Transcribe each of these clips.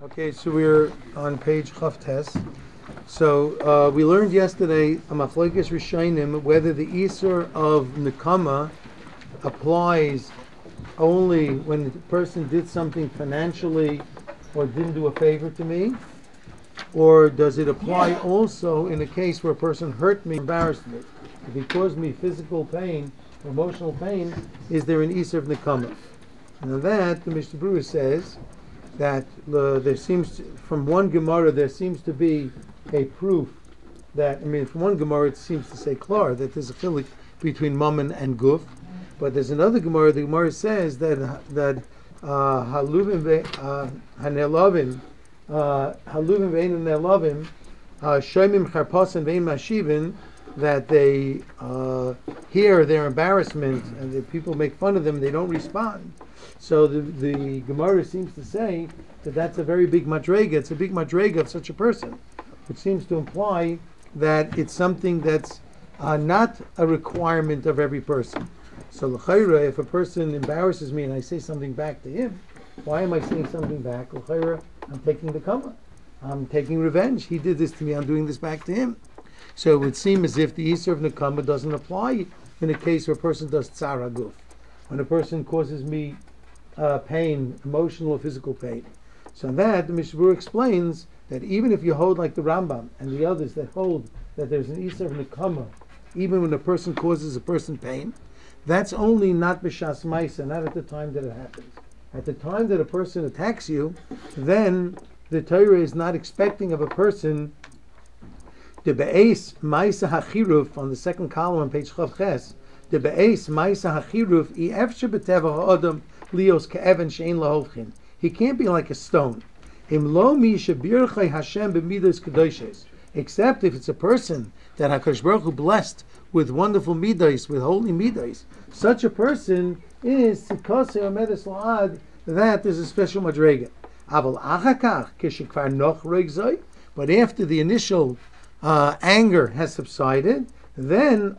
Okay, so we're on page Chavtes. So we learned yesterday a Machlokes Rishonim whether the Isur of Nekama applies only when the person did something financially or didn't do a favor to me, or does it apply also in a case where a person hurt me, embarrassed me, if he caused me physical pain, emotional pain, is there an Isur of Nekama? Now that the Mishnah Berurah says that there seems from one Gemara there seems to be a proof that from one Gemara it seems to say klar that there's a chilik between mammon and guf, but there's another Gemara. The Gemara says that haluvim hanelavim haluvim ve'ein nelavim shoymim charpasan ve'ein mashivin, that they hear their embarrassment and the people make fun of them, they don't respond. So the Gemara seems to say that that's a very big madrega. It's a big madrega of such a person, which seems to imply that it's something that's not a requirement of every person. So l'chayra, if a person embarrasses me and I say something back to him, why am I saying something back? L'chayra, I'm taking the kama. I'm taking revenge. He did this to me, I'm doing this back to him. So it would seem as if the Isur of Nekama doesn't apply in a case where a person does tzara guf. When a person causes me pain, emotional or physical pain. So in that, the Mishnah Berurah explains that even if you hold like the Rambam and the others that hold that there's an Isur of Nekama, even when a person causes a person pain, that's only not b'shas ma'isa, not at the time that it happens. At the time that a person attacks you, then the Torah is not expecting of a person the be'es ma'isa hachiruf on the second column on page Chav Ches. The be'es ma'isa hachiruf I efshe b'teva ha'adam lios ke'evan she'en lahovchin. He can't be like a stone. Im lo mi shebirchai Hashem b'midas kedoshes. Except if it's a person that HaKadosh Baruch Hu blessed with wonderful midas, with holy midas. Such a person is sikosei omedes la'ad. That is a special madrega. Aval achakach keshekvar noch roigzoi. But after the initial anger has subsided, then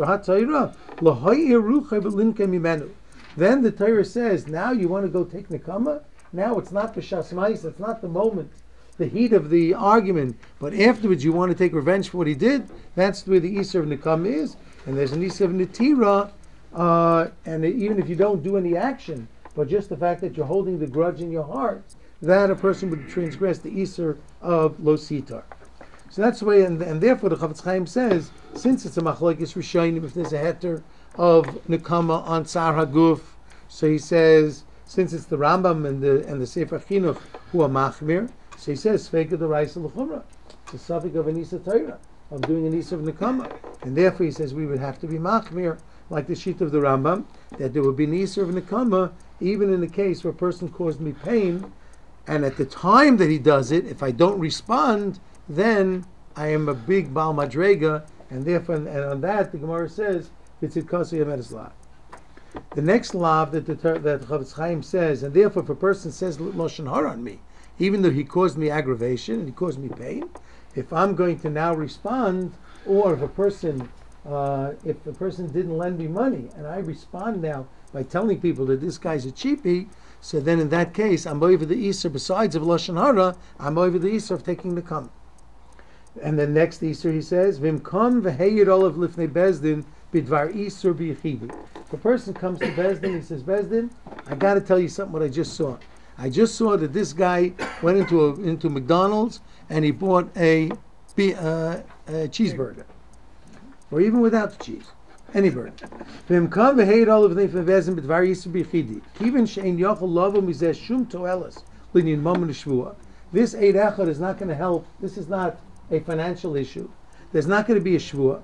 then the Torah says, now you want to go take Nekama? Now it's not b'shas ma'is, it's not the moment, the heat of the argument, but afterwards you want to take revenge for what he did. That's where the Isur of Nekama is, and there's an Isur of Netira, and even if you don't do any action, but just the fact that you're holding the grudge in your heart, that a person would transgress the Isur of Lo Sitar. So that's the way, and therefore the Chafetz Chaim says, since it's a machlokes rishonim, if there's a heter of nekama on tzar haguf, so he says, since it's the Rambam and the Sefer Chinuch who are machmir, so he says sveika the raisa l'chumra, it's a suffix of an isa Torah, of doing an isa of nekama, and therefore he says we would have to be machmir like the sheet of the Rambam, that there would be an isa of nekama even in the case where a person caused me pain, and at the time that he does it, if I don't respond, then I am a big Baal Madrega, and therefore, and on that the Gemara says, Vitzit Kosu Yemedes Lav. The next lav that Chafetz Chaim says, and therefore if a person says Lashon Hara on me, even though he caused me aggravation and he caused me pain, if I'm going to now respond, or if a person didn't lend me money, and I respond now by telling people that this guy's a cheapie, so then in that case, I'm over the Isur, besides of Lashon Hara, I'm over the Isur of taking the Kam. And the next Isur he says, Vimkom v'heyir olav lifnei bezdin bidvar Isur b'yichidi. If a person comes to Bezdin, he says, Bezdin, I got to tell you something what I just saw. I just saw that this guy went into McDonald's and he bought a cheeseburger. Or even without the cheese. Any burger. Vimkom v'heyir olav lifnei bezdin bidvar Isur b'yichidi. Kiven she'en yochel lavo mizeh shum toelas linyin mammon shvua. This Eid Echad is not going to help. This is not a financial issue. There's not going to be a shvua.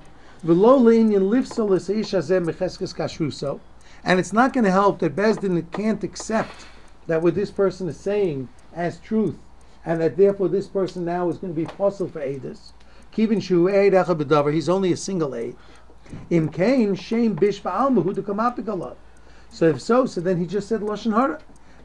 And it's not going to help that Bezdin can't accept that what this person is saying as truth, and that therefore this person now is going to be possible for Eidus. He's only a single Eid. So if so then he just said Lashon Hara.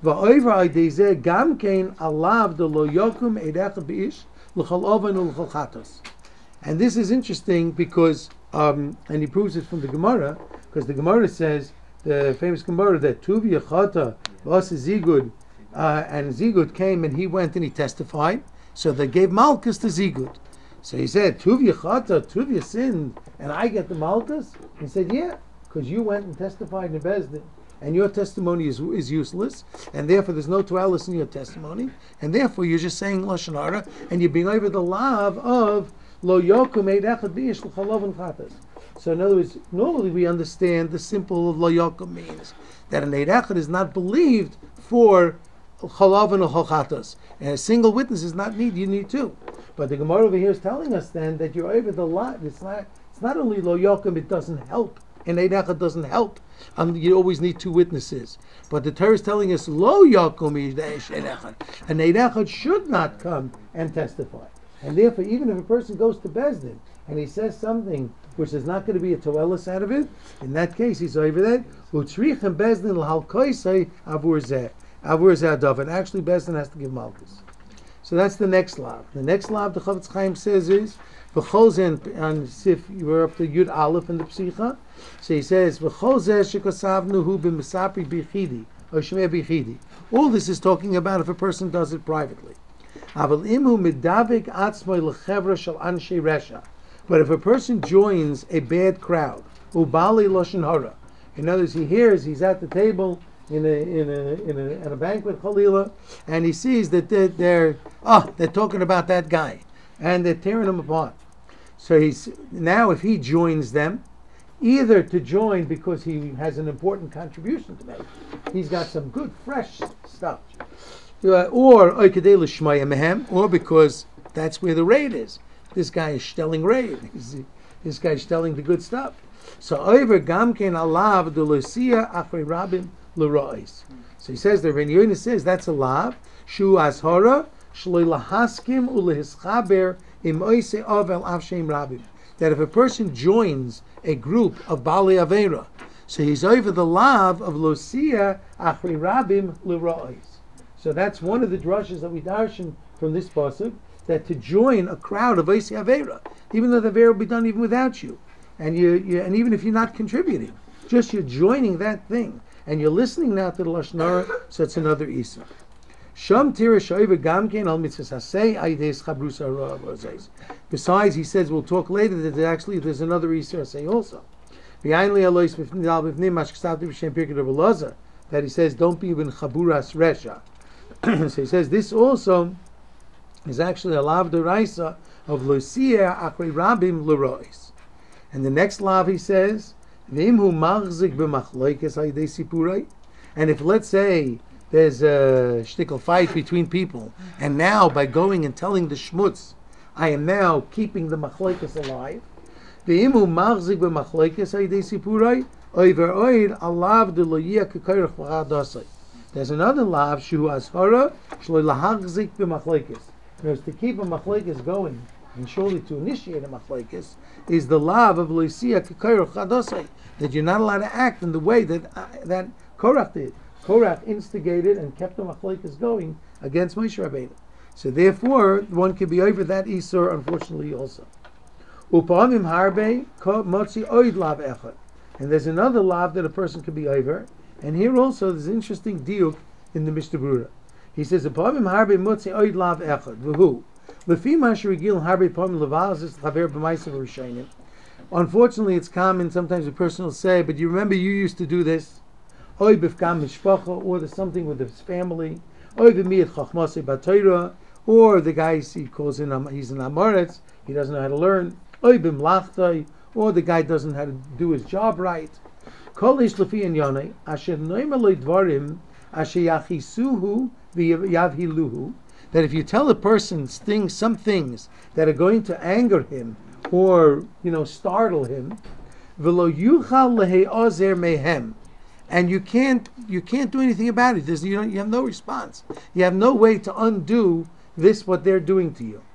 And this is interesting because, and he proves it from the Gemara, because the Gemara says, the famous Gemara, that Tuvi Yachata Vasa Zigud and Zigut came and he went and he testified. So they gave Malchus to Zigut. So he said, Tuvia chata, Tuvia sinned, and I get the Malchus? He said, yeah, because you went and testified in Bezdin, and your testimony is useless, and therefore there's no toalis in your testimony, and therefore you're just saying Lashon Hara, and you're being over the lav of Lo Yokum Eid Echad B'ish L'Chalav and Chatas. So in other words, normally we understand the simple of Lo Yokum means that an Eid Echad is not believed for Chalav and Chatas, and a single witness is not needed, you need two. But the Gemara over here is telling us then that you're over the lot. It's not only Lo Yokum, it doesn't help. And Eid Echad doesn't help. You always need two witnesses. But the Torah is telling us Lo Yokum Eid Echad. An Eid Echad should not come and testify. And therefore, even if a person goes to Bezdin and he says something which is not going to be a toelis out of it, in that case he's over that. Utrichem Bezdin l'halkoisei avur zeh. Avur zeh adav. And actually Bezdin has to give Malchus. So that's the next lav. The next lav the Chavetz Chaim says is v'chol zeh, and if you were up to Yud Aleph in the Psicha, so he says v'chol zeh shekosavnu hu b'misapri b'chidi or shmei b'chidi. All this is talking about if a person does it privately. Aval imu midavik atzmoi l'chevra shel anshe resha. But if a person joins a bad crowd, ubali loshen hara, in other words, he hears he's at the table in a banquet chalila, and he sees that they're talking about that guy, and they're tearing him apart. So now if he joins them, either to join because he has an important contribution to make, he's got some good fresh stuff, or because that's where the raid is. This guy is telling raid. This guy's telling the good stuff. So over gamken alav de lucia afre rabim l'rois. So he says the Ren Yoina says that's a lav shu ashara shloi lahaskim ulehischaber im oise avel avshem rabim. That if a person joins a group of bali avera, so he's over the lav of lucia afre rabim l'rois. So that's one of the drushes that we darshan from this pasuk, that to join a crowd of Oisi Avera, even though the Avera will be done even without you, and and even if you're not contributing, just you're joining that thing, and you're listening now to the Lashon Hara, so it's another Isa. Besides, he says, we'll talk later, that there's another Isa say also. That he says, don't be even Chaburas Resha. So he says, this also is actually a lav d'oraisa of Lucia Akri Rabim Lerois. And the next lav he says, V'im hu machzik b'machloikes ha'idei sipurai. And if, let's say, there's a shtickle fight between people, and now by going and telling the shmutz, I am now keeping the machloikes alive. V'im hu machzik b'machloikes ha'idei sipurai, oiver oid alav d'loyia k'kayrach v'chadasai. There's another lav, shu ashara, shloi lahachzik b'machloikes. To keep a machlekes going, and surely to initiate a machlekes, is the lav of Lucia K'Korach Chadosai, that you're not allowed to act in the way that Korach did. Korach instigated and kept the machlekes going against Moshe Rabbeinu. So therefore, one can be over that Isur, unfortunately, also. Upamim harbe motzi oid lav echad, and there's another lav that a person can be over, and here also there's an interesting diuk in the Mishnah Berurah. He says, "Upamim harbe motzi oid lav echad v'hu lefi masherigil harbe pamim levazis chaver b'maisav rishonim." Unfortunately, it's common. Sometimes a person will say, "But you remember you used to do this." Oy b'fkam mishpacha, or there's something with his family. Oy b'miyat chachmasei b'Torah, or the guy he calls in he's an amoretz, he doesn't know how to learn. Oy b'mlachtai, or the guy doesn't know how to do his job right. Kol ish lefi inyanei asher noima lo dvarim asher yachisuhu v'yavhiluhu, that if you tell a person some things that are going to anger him or startle him, v'lo yuchal lehe'ozer mehem, and you can't do anything about it. You have no response. You have no way to undo what they're doing to you.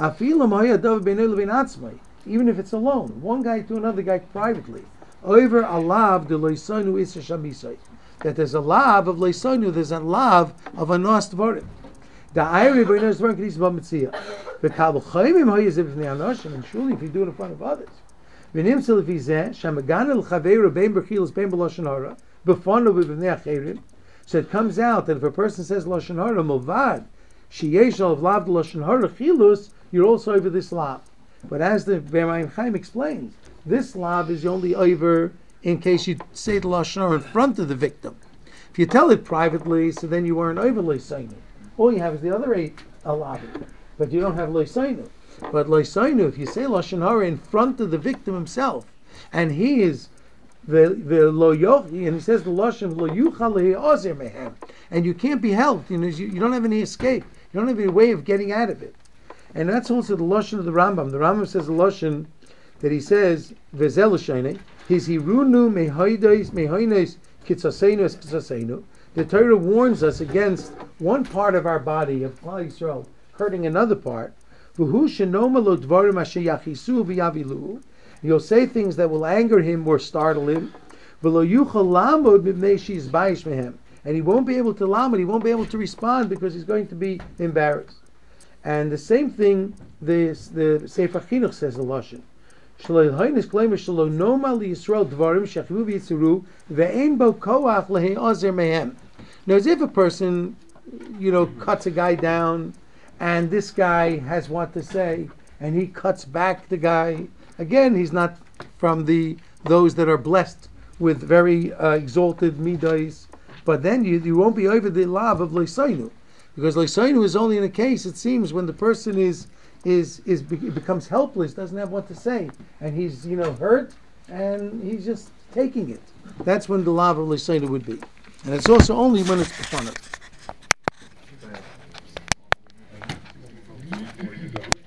Even if it's alone, one guy to another guy privately. Over a lav de loisonu isa shamisai, that there's a lav of loisonu, there's a lav of a nos dvorim. The ayri b'nos dvorim k'nis b'mitzia. V'kal chayimim hayiziv v'nei anoshim, and surely if you do it in front of others. V'nimtzil v'izeh shamagan el chaveru bein b'chilas bein b'loshen hara b'fonu v'v'nei acherim. So it comes out that if a person says lashon hara milvad, sheyesh of lav lashon hara chilus, you're also over this lav. But as the Be'er Chaim explains, this lav is only over in case you say the lashon hara in front of the victim. If you tell it privately, so then you weren't over loisainu. All you have is the other 8 alavim, but you don't have loisainu. But loisainu, if you say lashon hara in front of the victim himself, and he is the lo yochi, and he says the lashon lo yuchal le'ozer mehem, and you can't be helped. You don't have any escape. You don't have any way of getting out of it. And that's also the lashon of the Rambam. The Rambam says the lashon that he says vezel l'shayne his hirunu mehoides kitzaseinu es kitzaseinu. The Torah warns us against one part of our body of Klal Yisrael hurting another part. V'hu shenoma lo dvarim asher yachisu v'yavilu. You'll say things that will anger him or startle him. V'lo yuchal lamod mipnei she'yizbayish mehem. And he won't be able to lamod, he won't be able to respond because he's going to be embarrassed. And the same thing the Sefer Chinuch says, the lashon. Now, as if a person, cuts a guy down, and this guy has what to say, and he cuts back the guy, again, he's not from those that are blessed with very exalted midos, but then you won't be over the lav of loisainu, because loisainu is only in a case, it seems, when the person becomes helpless, doesn't have what to say, and he's hurt, and he's just taking it. That's when the lav of loisainu would be, and it's also only when it's b'fanav.